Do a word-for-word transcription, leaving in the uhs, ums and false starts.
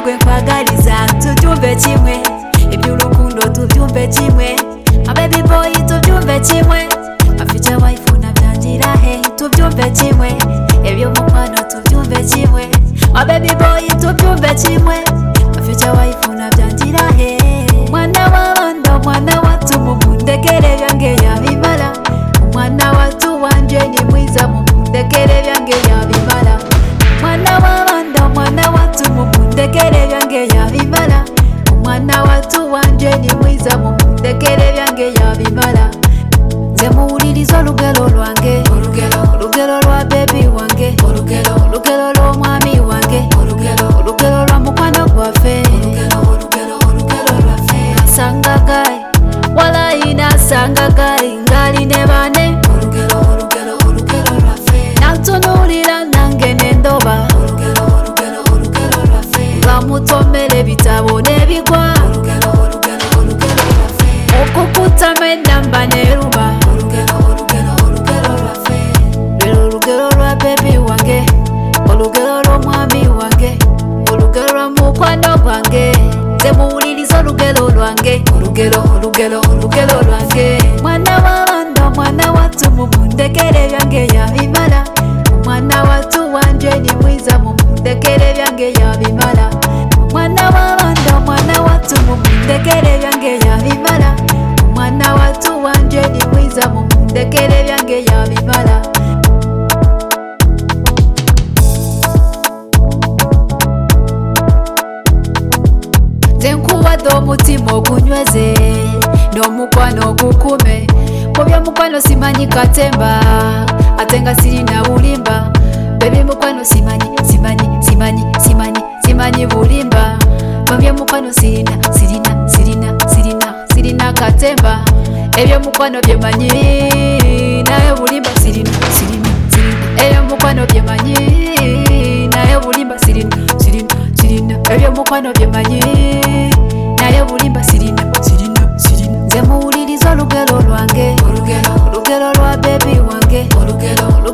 mukwano gwe nkwagaliza tubyumve kimwe eby'urukundo tubyumve kimwe my baby boy tubyumve kimwe my future wife unabyangira he tubyumve kimwe eby'omukwano tubyumve kimwe my baby boy tubyumve kimwe my future wife unabyangira he mwana w'abandi mwana watu mumundekere byange yabimala mwana watu wanje ni mwiza mumundekere byange yabimala mwana w'abandi mwana watu mumundekere byange yabimala mwana watu wanje ni mwiza mumundekere byange yabimala nze muwuliriza olugero lwange olugero lwa bebi wange olugero lw'omwami wange olugero lwa mukwano gwaffe sangagai walayi nasangagai ngali ne bane nantunuulira nange nendoba bamutomera ebitabo n'ebigwa okukutama enamba neruba lwero olugero lwa bebi wange olugero lw'omwami wange olugero lwa mukwano gwange nze muwuliriza olugero lwange olugero olugero olugero lwange mwana w'abandi mwana watu mumundekere byange yabimala mwana watu wanje ni mwiza mumundekere byange yabimala mwana w'abandi mwana watu mumundekere byange yabimala mwana watu wanje ni mwiza mumundekere byange yabimala nze nkuwadde omutima ogunyweze n'omukwano ogukume mu by'omukwano simanyi katemba ate nga sirina bulimba bebi mukwano simanyi simanyi simanyi simanyi simanyi bulimba mu by'omukwano sirina sirina sirina sirina sirina katemba eby'omukwano byemanyi naye bulimba sirina sirina sirina eby'omukwano byemanyi naye bulimba sirina sirina sirina eby'omukwano byemanyi naye bulimba sirina sirina sirina nze muwuliriza olugero lwange olugero lwa bebi wange olugero